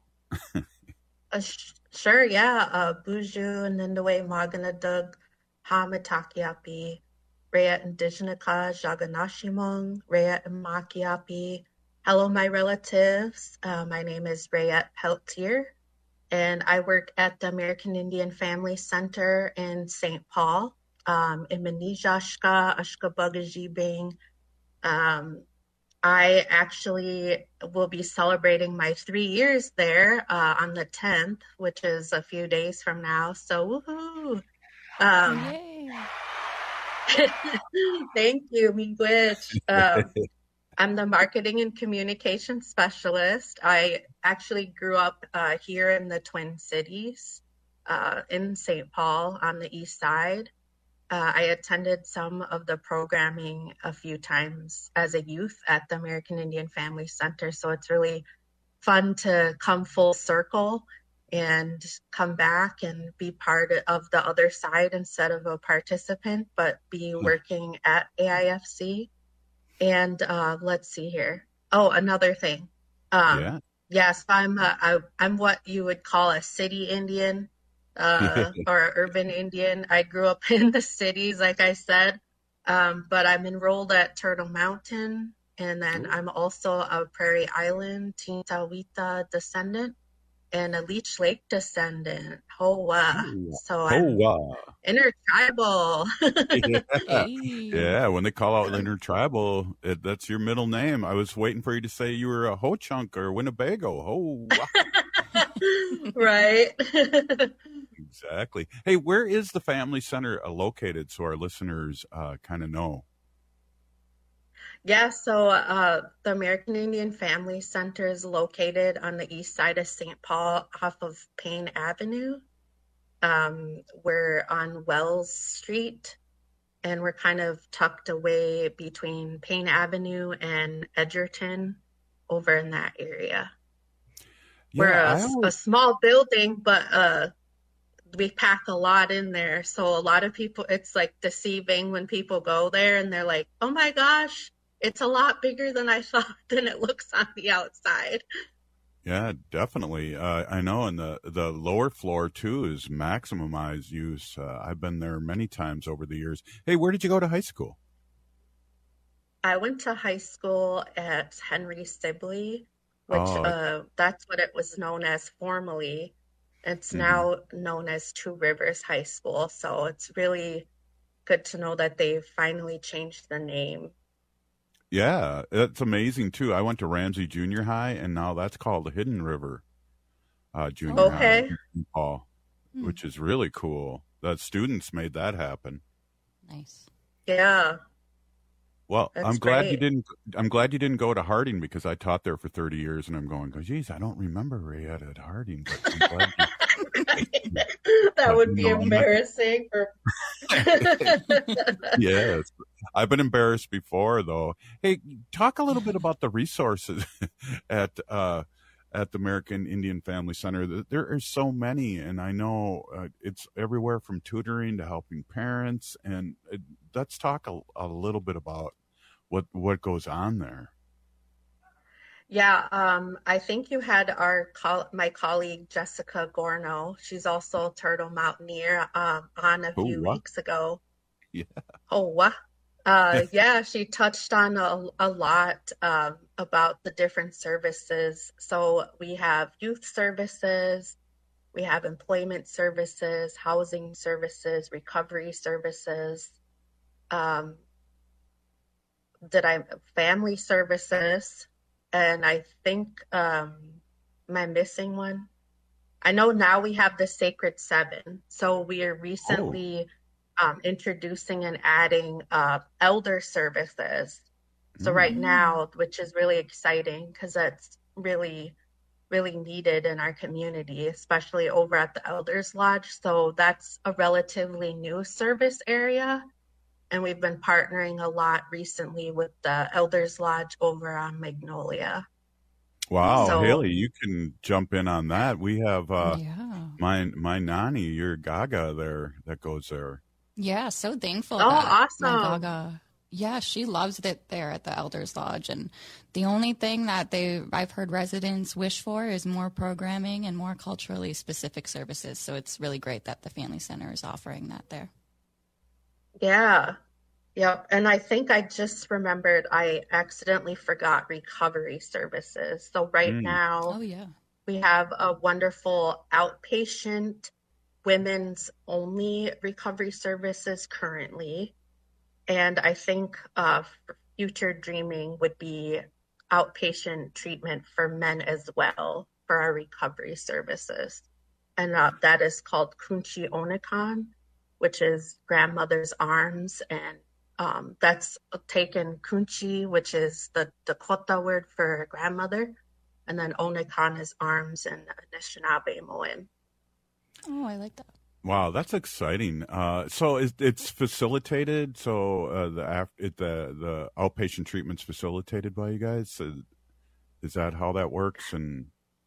Sure, yeah. Bonjour, Nindaway, Maganadug, Hamatakiapi, Rayette Indigenica, Jaganashimong, Rayette Makiapi. Hello, my relatives. My name is Rayette Peltier, and I work at the American Indian Family Center in St. Paul, in Manijashka, Ashkabugajibing. I actually will be celebrating my 3 years there on the 10th, which is a few days from now. So, woohoo! Thank you, Miigwech. I'm the marketing and communication specialist. I actually grew up here in the Twin Cities, in St. Paul on the east side. I attended some of the programming a few times as a youth at the American Indian Family Center. So it's really fun to come full circle and come back and be part of the other side instead of a participant, but be working at AIFC. And let's see here. Oh, another thing. Yes, I'm what you would call a city Indian. Or urban Indian. I grew up in the cities, like I said, but I'm enrolled at Turtle Mountain, and then I'm also a Prairie Island Tintawita descendant and a Leech Lake descendant. Hoa. So I'm intertribal. Yeah, when they call out intertribal, that's your middle name. I was waiting for you to say you were a Ho-Chunk or Winnebago. Hoa. Right. Exactly. Hey, where is the family center located so our listeners kind of know? Yeah, so the American Indian Family Center is located on the east side of St. Paul off of Payne Avenue. We're on Wells Street, and we're kind of tucked away between Payne Avenue and Edgerton over in that area. Yeah, we're a small building, but we pack a lot in there. So a lot of people, it's like deceiving when people go there and they're like, oh my gosh, it's a lot bigger than I thought than it looks on the outside. Yeah, definitely. I know. And the lower floor too is maximized use. I've been there many times over the years. Hey, where did you go to high school? I went to high school at Henry Sibley, which that's what it was known as formerly. It's now known as Two Rivers High School. So it's really good to know that they finally changed the name. Yeah, it's amazing too. I went to Ramsey Junior High, and now that's called the Hidden River Junior High in Paul, which is really cool. The students made that happen. Nice. Yeah. Well, I'm glad you didn't go to Harding, because I taught there for 30 years, and I'm going, geez, I don't remember Rayette at Harding. But I'm glad that would be embarrassing. Yes, I've been embarrassed before, though. Hey, talk a little bit about the resources at the American Indian Family Center. There are so many, and I know it's everywhere from tutoring to helping parents. And let's talk a little bit about what goes on there. Yeah, I think you had my colleague Jessica Gorno. She's also a Turtle Mountaineer on a few weeks ago. Yeah. Yeah, she touched on a lot about the different services. So we have youth services, we have employment services, housing services, recovery services. family services, and I think, am I missing one? I know now we have the Sacred Seven. So we are recently introducing and adding elder services. So right now, which is really exciting because that's really, really needed in our community, especially over at the Elders Lodge. So that's a relatively new service area. And we've been partnering a lot recently with the Elders Lodge over on Magnolia. Wow, So- Haley, you can jump in on that. We have my nanny, your Gaga there, that goes there. Yeah, so thankful. Oh, that my awesome. Gaga, yeah, she loves it there at the Elders Lodge. And the only thing that I've heard residents wish for is more programming and more culturally specific services. So it's really great that the Family Center is offering that there. Yeah. Yep. And I think I just remembered I accidentally forgot recovery services. So right now we have a wonderful outpatient women's only recovery services currently. And I think future dreaming would be outpatient treatment for men as well for our recovery services. And that is called Kunchi Onikan, which is grandmother's arms. And that's taken Kunchi, which is the Dakota word for grandmother. And then Onikan is arms in Anishinaabe Moen. Oh, I like that. Wow, that's exciting. So it's facilitated. So the outpatient treatment's facilitated by you guys. Is that how that works? And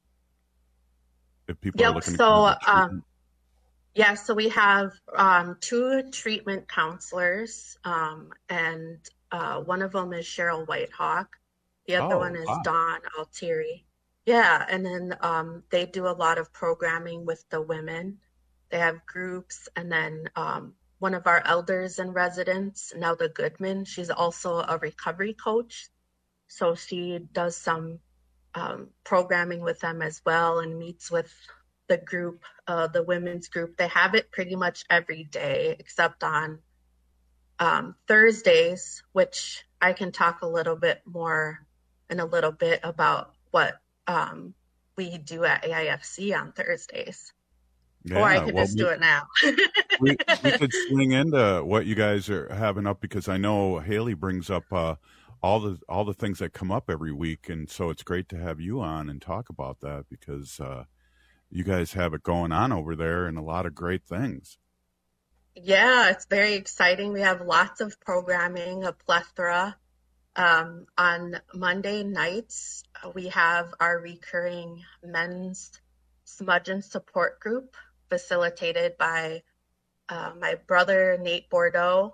if people are looking for treatment? Yeah, so we have 2 treatment counselors, and one of them is Cheryl Whitehawk. The other one is Dawn Altieri. Yeah, and then they do a lot of programming with the women. They have groups, and then one of our elders in residence, Nelda Goodman, she's also a recovery coach. So she does some programming with them as well and meets with the group, the women's group. They have it pretty much every day except on Thursdays, which I can talk a little bit more in a little bit about what we do at AIFC on Thursdays. Yeah, or I could just do it now. we could swing into what you guys are having up, because I know Haley brings up all the things that come up every week, and so it's great to have you on and talk about that, because you guys have it going on over there and a lot of great things. Yeah, it's very exciting. We have lots of programming, a plethora. On Monday nights, we have our recurring men's smudge and support group facilitated by my brother, Nate Bordeaux.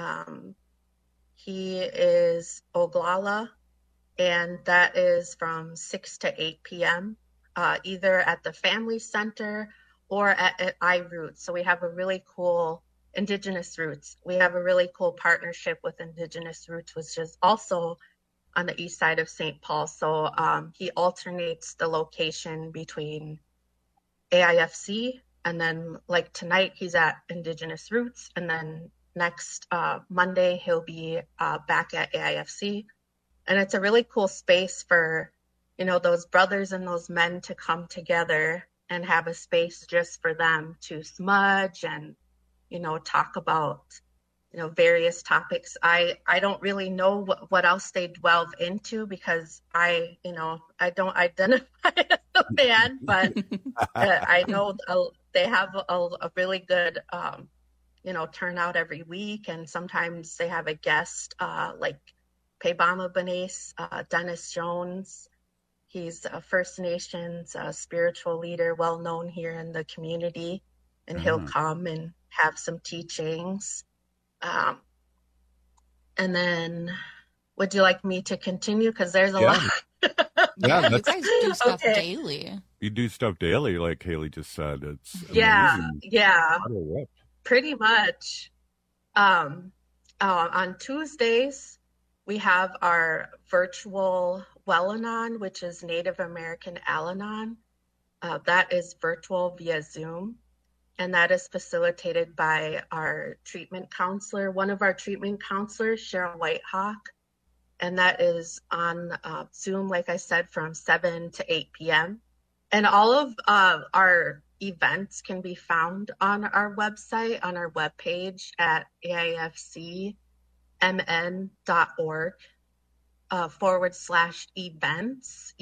He is Oglala, and that is from 6 to 8 p.m., either at the Family Center or at iRoots. So we have a really cool Indigenous Roots. We have a really cool partnership with Indigenous Roots, which is also on the east side of St. Paul. So he alternates the location between AIFC, and then like tonight he's at Indigenous Roots, and then next Monday he'll be back at AIFC. And it's a really cool space for, you know, those brothers and those men to come together and have a space just for them to smudge and, you know, talk about, you know, various topics. I don't really know what else they delve into, because I don't identify as a fan, but I know they have a really good, turnout every week. And sometimes they have a guest like Peibama Benes, Dennis Jones. He's a First Nations spiritual leader, well known here in the community, and he'll come and have some teachings. And then would you like me to continue? Because there's a lot. Yeah, you guys do stuff daily. You do stuff daily, like Haley just said. It's amazing. Yeah. What? Pretty much. On Tuesdays, we have our virtual Well-Anon, which is Native American Al-Anon. That is virtual via Zoom. And that is facilitated by our treatment counselor. One of our treatment counselors, Cheryl Whitehawk, and that is on Zoom, like I said, from 7 to 8 p.m. And all of our events can be found on our website, on our webpage at aifcmn.org /events,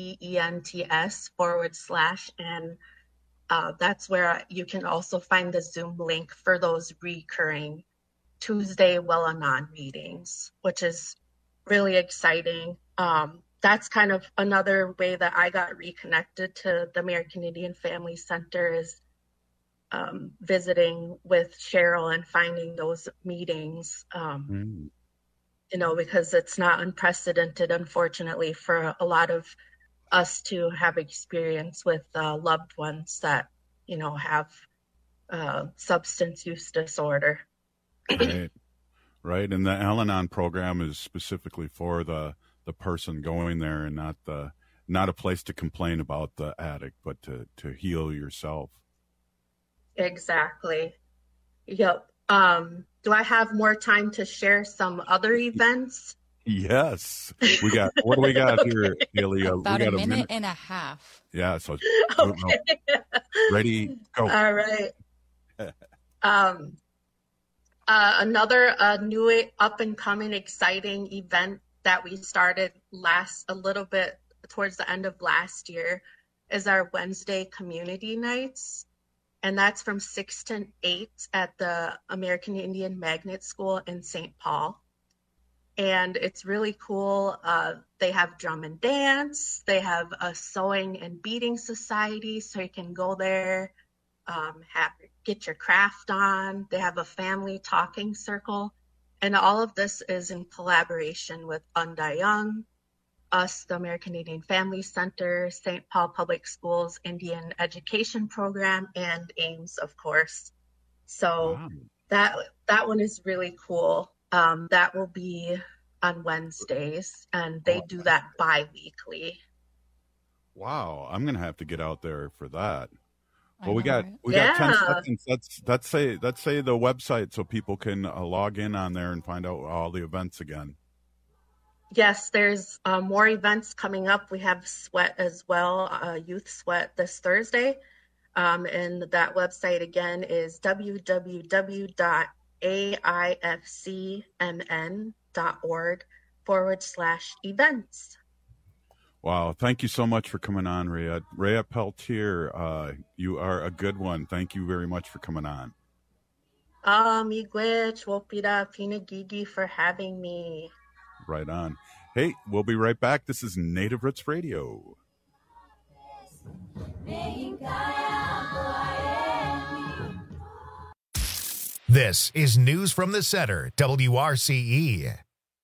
EVENTS / and that's where you can also find the Zoom link for those recurring Tuesday Well-Anon meetings, which is really exciting. That's kind of another way that I got reconnected to the American Indian Family Center is visiting with Cheryl and finding those meetings, because it's not unprecedented, unfortunately, for a lot of us to have experience with loved ones that, have substance use disorder. Right. And the Al-Anon program is specifically for the person going there and not a place to complain about the addict, but to heal yourself. Exactly. Yep. Do I have more time to share some other events? Yes. What do we got here, Delia? About a minute and a half. Yeah. So okay. Ready, go. All right. Another new up and coming exciting event that we started a little bit towards the end of last year is our Wednesday community nights. And that's from 6 to 8 at the American Indian Magnet School in St. Paul. And it's really cool. They have drum and dance. They have a sewing and beading society, so you can go there, get your craft on. They have a family talking circle. And all of this is in collaboration with Unda Young, us, the American Indian Family Center, St. Paul Public Schools Indian Education Program, and AIMS, of course. So that one is really cool. That will be on Wednesdays, and they do that bi-weekly. Wow, I'm gonna have to get out there for that. Well, we got 10 seconds. Let's say the website so people can log in on there and find out all the events again. Yes, there's more events coming up. We have Sweat as well, Youth Sweat this Thursday. And that website again is www.aifcmn.org /events. Wow. Thank you so much for coming on, Rhea. Rhea Peltier, you are a good one. Thank you very much for coming on. Miigwech, Wopira, Pinagigi for having me. Right on. Hey, we'll be right back. This is Native Roots Radio. This is News from the Center, WRCE.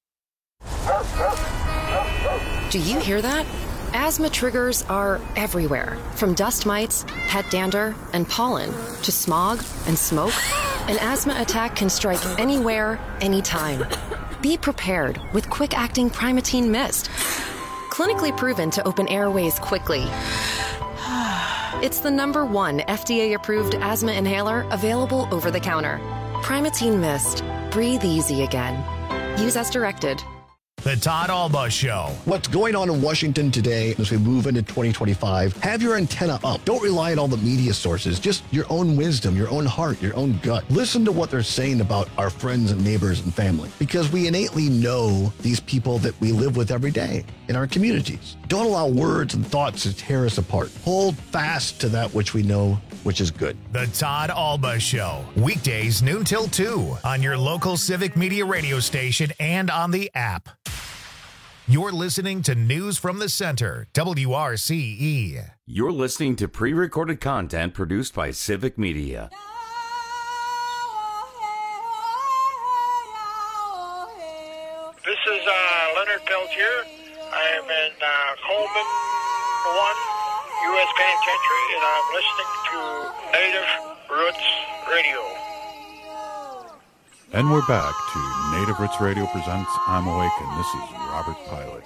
Do you hear that? Asthma triggers are everywhere, from dust mites, pet dander, and pollen, to smog and smoke. An asthma attack can strike anywhere, anytime. Be prepared with quick-acting Primatene Mist. Clinically proven to open airways quickly. It's the #1 FDA-approved asthma inhaler available over the counter. Primatene Mist. Breathe easy again. Use as directed. The Todd Alba Show. What's going on in Washington today as we move into 2025? Have your antenna up. Don't rely on all the media sources. Just your own wisdom, your own heart, your own gut. Listen to what they're saying about our friends and neighbors and family, because we innately know these people that we live with every day in our communities. Don't allow words and thoughts to tear us apart. Hold fast to that which we know, which is good. The Todd Alba Show. Weekdays noon till 2 on your local civic media radio station and on the app. You're listening to News from the Center, WRCE. You're listening to pre-recorded content produced by Civic Media. This is Leonard Peltier. I am in Coleman 1, U.S. Penitentiary, and I'm listening to Native Roots Radio. And we're back to Native Roots Radio presents I'm Awake, and this is Robert Pilot.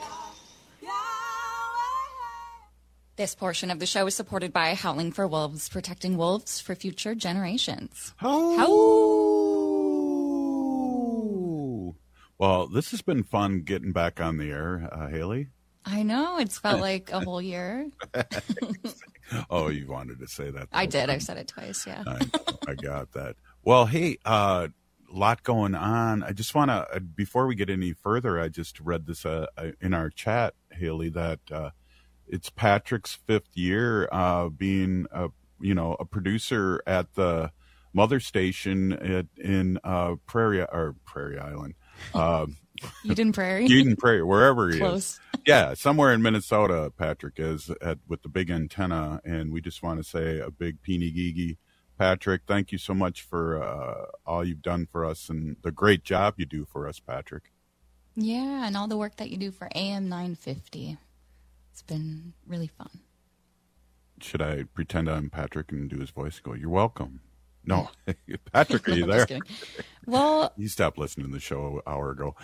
This portion of the show is supported by Howling for Wolves, protecting wolves for future generations. Well, Well, this has been fun getting back on the air, Haley. I know. It's felt like a whole year. Oh, you wanted to say that. I did. I've said it twice, yeah. I got that. Well, hey, lot going on. I just want to, before we get any further, I just read this in our chat, Haley, that it's Patrick's 5th year being a producer at the mother station in Prairie Island. Eden Prairie? Eden Prairie, wherever he Close. is. Yeah, somewhere in Minnesota, Patrick is with the big antenna, and we just want to say a big peenie geegy. Patrick, thank you so much for all you've done for us and the great job you do for us, Patrick. Yeah, and all the work that you do for AM 950. It's been really fun. Should I pretend I'm Patrick and do his voice and go, "You're welcome"? No. Patrick, are you there? Well, you stopped listening to the show an hour ago.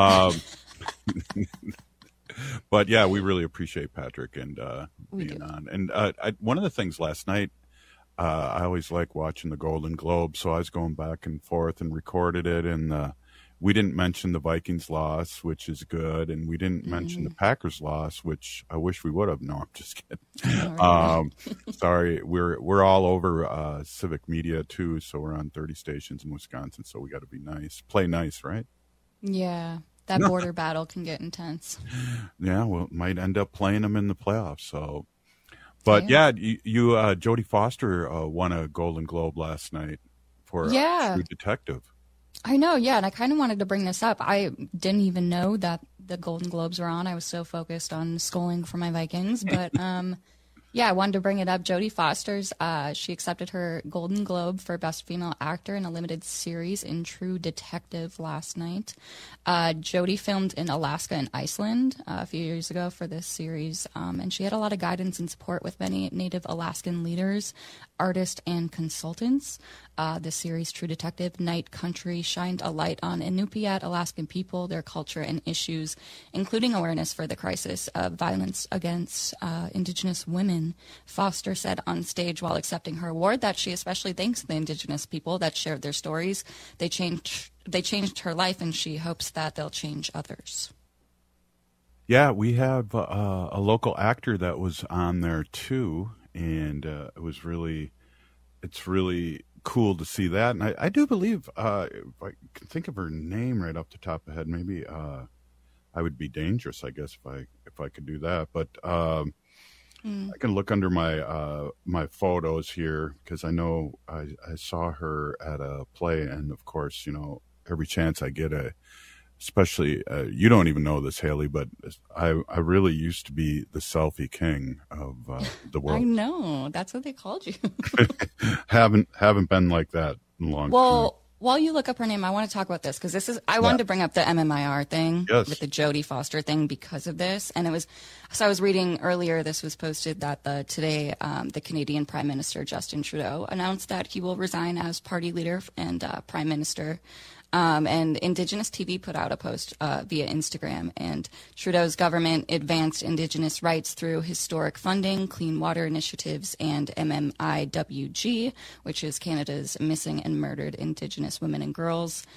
But yeah, we really appreciate Patrick and being on. And one of the things last night, I always like watching the Golden Globe, so I was going back and forth and recorded it. And we didn't mention the Vikings loss, which is good, and we didn't mention the Packers loss, which I wish we would have. No, I'm just kidding. Sorry, we're all over Civic Media too, so we're on 30 stations in Wisconsin, so we got to be nice, play nice, right? Yeah, that border battle can get intense. Yeah, well, might end up playing them in the playoffs. So, but yeah, you Jodie Foster won a Golden Globe last night for True Detective. I know, yeah, and I kind of wanted to bring this up. I didn't even know that the Golden Globes were on. I was so focused on schooling for my Vikings, but yeah, I wanted to bring it up. Jodie Foster's, she accepted her Golden Globe for Best Female Actor in a limited series in True Detective last night. Jodie filmed in Alaska and Iceland a few years ago for this series, and she had a lot of guidance and support with many Native Alaskan leaders, artists, and consultants. The series True Detective Night Country shined a light on Inupiat Alaskan people, their culture, and issues, including awareness for the crisis of violence against Indigenous women. Foster said on stage while accepting her award that she especially thanks the Indigenous people that shared their stories. They changed her life, and she hopes that they'll change others. Yeah, we have a local actor that was on there too, and it's really cool to see that. And I do believe, if I can think of her name right off the top of the head, maybe I would be dangerous, I guess, if I could do that. But I can look under my photos here, because I know I saw her at a play, and of course, every chance I get, especially you don't even know this, Haley, but I really used to be the selfie king of the world. I know, that's what they called you. haven't been like that in a long time. Well, while you look up her name, I want to talk about this, because I wanted to bring up the MMIR thing with the Jodie Foster thing because of this. And I was reading earlier, this was posted that today the Canadian Prime Minister Justin Trudeau announced that he will resign as party leader and Prime Minister. And Indigenous TV put out a post via Instagram, and Trudeau's government advanced Indigenous rights through historic funding, clean water initiatives, and MMIWG, which is Canada's Missing and Murdered Indigenous Women and Girls.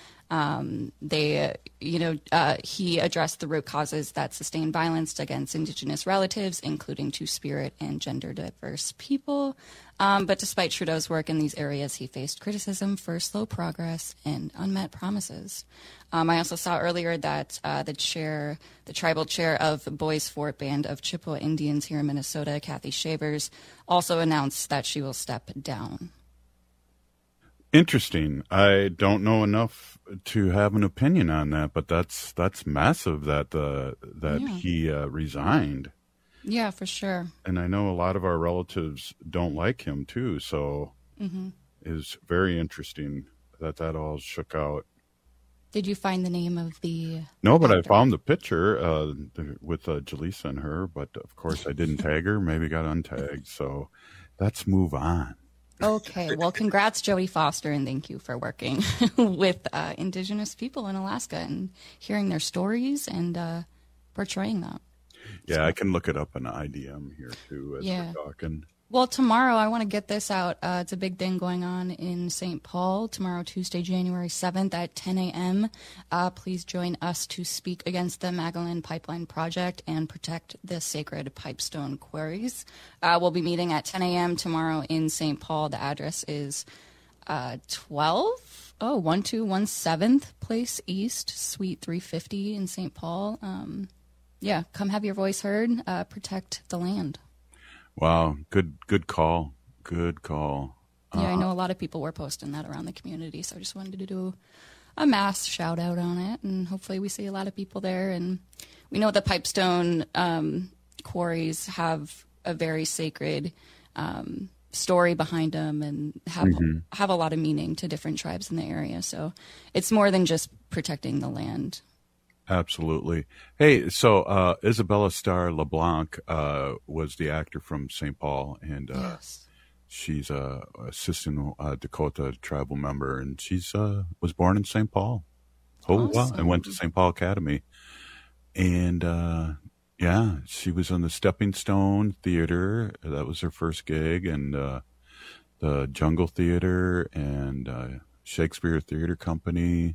He addressed the root causes that sustain violence against Indigenous relatives, including Two-Spirit and gender diverse people. But despite Trudeau's work in these areas, he faced criticism for slow progress and unmet promises. I also saw earlier that the tribal chair of Boys Fort Band of Chippewa Indians here in Minnesota, Kathy Shavers, also announced that she will step down. Interesting. I don't know enough to have an opinion on that, but that's massive that he resigned. Yeah, for sure. And I know a lot of our relatives don't like him too, so it's very interesting that all shook out. Did you find the name of the No, but actor? I found the picture with Jaleesa and her, but of course I didn't tag her, maybe got untagged, so let's move on. Okay, well, congrats, Jodie Foster, and thank you for working with Indigenous people in Alaska and hearing their stories and portraying that. Yeah, so. I can look it up in IDM here, too, as we're talking. Well, tomorrow, I want to get this out. It's a big thing going on in St. Paul tomorrow, Tuesday, January 7th at 10 a.m. Please join us to speak against the Magellan Pipeline Project and protect the sacred pipestone quarries. We'll be meeting at 10 a.m. tomorrow in St. Paul. The address is 1217th Place East, Suite 350 in St. Paul. Come have your voice heard. Protect the land. Wow, good call. Good call. Yeah, I know a lot of people were posting that around the community, so I just wanted to do a mass shout out on it, and hopefully we see a lot of people there. And we know the Pipestone quarries have a very sacred story behind them and have a lot of meaning to different tribes in the area. So it's more than just protecting the land. Absolutely. Hey, so Isabella Starr LeBlanc was the actor from St. Paul, and she's a Assistant Dakota tribal member, and she's was born in St. Paul. Wow! And went to St. Paul Academy, and she was on the Stepping Stone Theater. That was her first gig, and the Jungle Theater and Shakespeare Theater Company.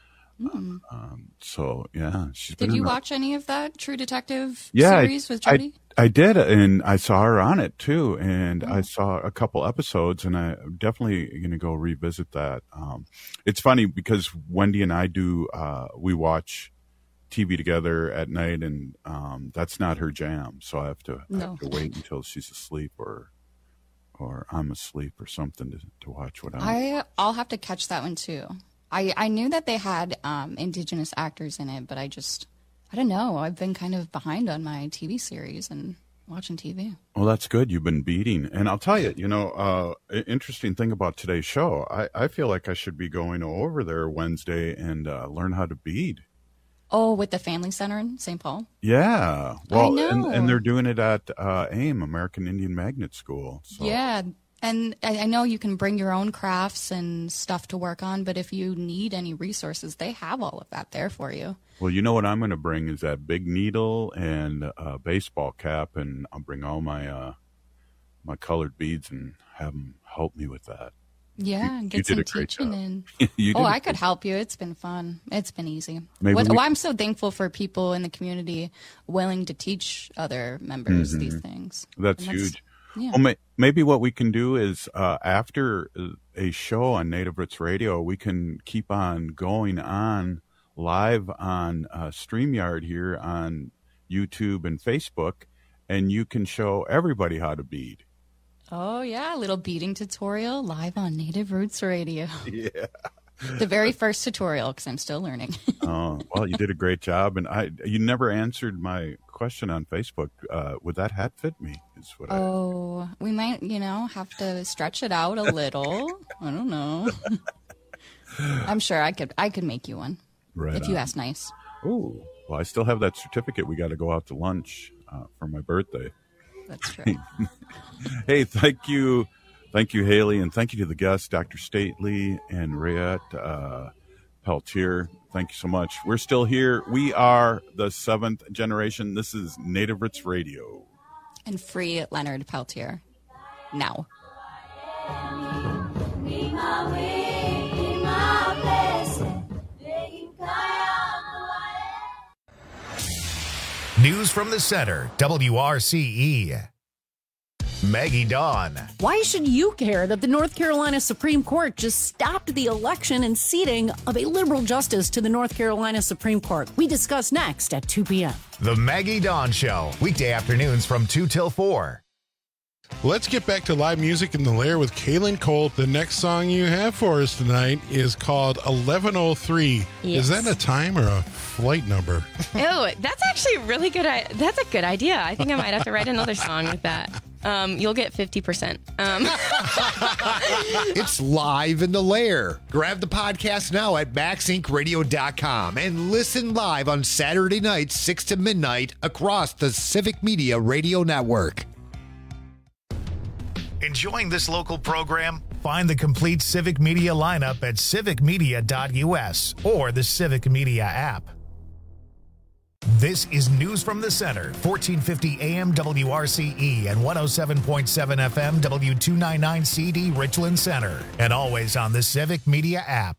She's been. Did you watch any of that True Detective series with Jodie? I did, and I saw her on it too, and I saw a couple episodes, and I'm definitely going to go revisit that. It's funny because Wendy and I we watch TV together at night, and that's not her jam, so I have to wait until she's asleep or I'm asleep or something to watch what I'll have to catch that one too. I knew that they had Indigenous actors in it, but I don't know. I've been kind of behind on my TV series and watching TV. Well, that's good. You've been beading. And I'll tell you, interesting thing about today's show, I feel like I should be going over there Wednesday and learn how to bead. Oh, with the Family Center in St. Paul? Yeah. Well, I know. And they're doing it at AIM, American Indian Magnet School. So. Yeah. And I know you can bring your own crafts and stuff to work on, but if you need any resources, they have all of that there for you. Well, you know what I'm going to bring is that big needle and a baseball cap, and I'll bring all my my colored beads and have them help me with that. Yeah, and get some teaching in. I could help you. It's been fun. It's been easy. I'm so thankful for people in the community willing to teach other members these things. That's huge. Yeah. Well, maybe what we can do is after a show on Native Roots Radio, we can keep on going on live on StreamYard here on YouTube and Facebook, and you can show everybody how to bead. Oh, yeah, a little beading tutorial live on Native Roots Radio. Yeah. The very first tutorial, because I'm still learning. Oh, well, you did a great job. And you never answered my question on Facebook. Would that hat fit me? We might, have to stretch it out a little. I don't know. I'm sure I could make you one. Right if you ask nice. Oh, well, I still have that certificate. We got to go out to lunch for my birthday. That's true. Hey, thank you. Thank you, Haley, and thank you to the guests, Dr. Stately and Rayette Peltier. Thank you so much. We're still here. We are the 7th generation. This is Native Roots Radio. And free Leonard Peltier. Now. News from the center, WRCE. Maggie Dawn. Why should you care that the North Carolina Supreme Court just stopped the election and seating of a liberal justice to the North Carolina Supreme Court? We discuss next at 2 p.m. The Maggie Dawn Show, weekday afternoons from 2 till 4. Let's get back to live music in the Lair with Kaylin Colt. The next song you have for us tonight is called 1103. Yes. Is that a time or a flight number? Oh, that's actually really good. That's a good idea. I think I might have to write another song with that. You'll get 50%. It's live in the Lair. Grab the podcast now at MaxIncRadio.com and listen live on Saturday nights, 6 to midnight, across the Civic Media Radio Network. Enjoying this local program? Find the complete Civic Media lineup at civicmedia.us or the Civic Media app. This is News from the Center, 1450 AM WRCE and 107.7 FM W299 CD Richland Center, and always on the Civic Media app.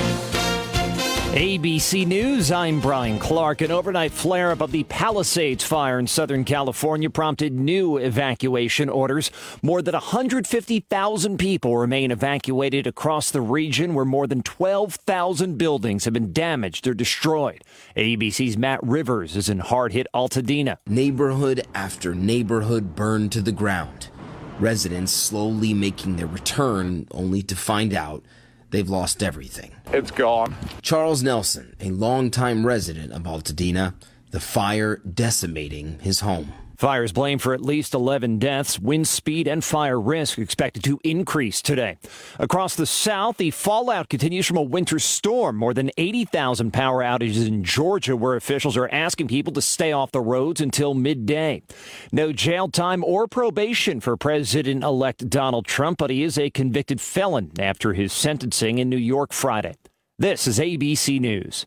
ABC News, I'm Brian Clark. An overnight flare-up of the Palisades fire in Southern California prompted new evacuation orders. More than 150,000 people remain evacuated across the region, where more than 12,000 buildings have been damaged or destroyed. ABC's Matt Rivers is in hard-hit Altadena. Neighborhood after neighborhood burned to the ground. Residents slowly making their return, only to find out they've lost everything. It's gone. Charles Nelson, a longtime resident of Altadena, the fire decimating his home. Fires blamed for at least 11 deaths. Wind speed and fire risk expected to increase today. Across the South, the fallout continues from a winter storm. More than 80,000 power outages in Georgia, where officials are asking people to stay off the roads until midday. No jail time or probation for President-elect Donald Trump, but he is a convicted felon after his sentencing in New York Friday. This is ABC News.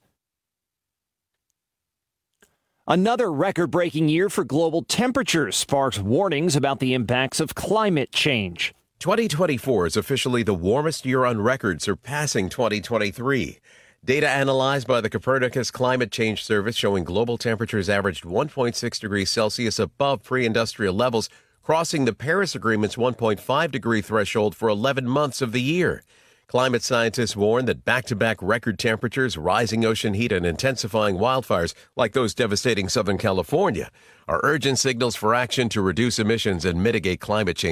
Another record-breaking year for global temperatures sparks warnings about the impacts of climate change. 2024 is officially the warmest year on record, surpassing 2023. Data analyzed by the Copernicus Climate Change Service showing global temperatures averaged 1.6 degrees Celsius above pre-industrial levels, crossing the Paris Agreement's 1.5-degree threshold for 11 months of the year. Climate scientists warn that back-to-back record temperatures, rising ocean heat, and intensifying wildfires, like those devastating Southern California, are urgent signals for action to reduce emissions and mitigate climate change.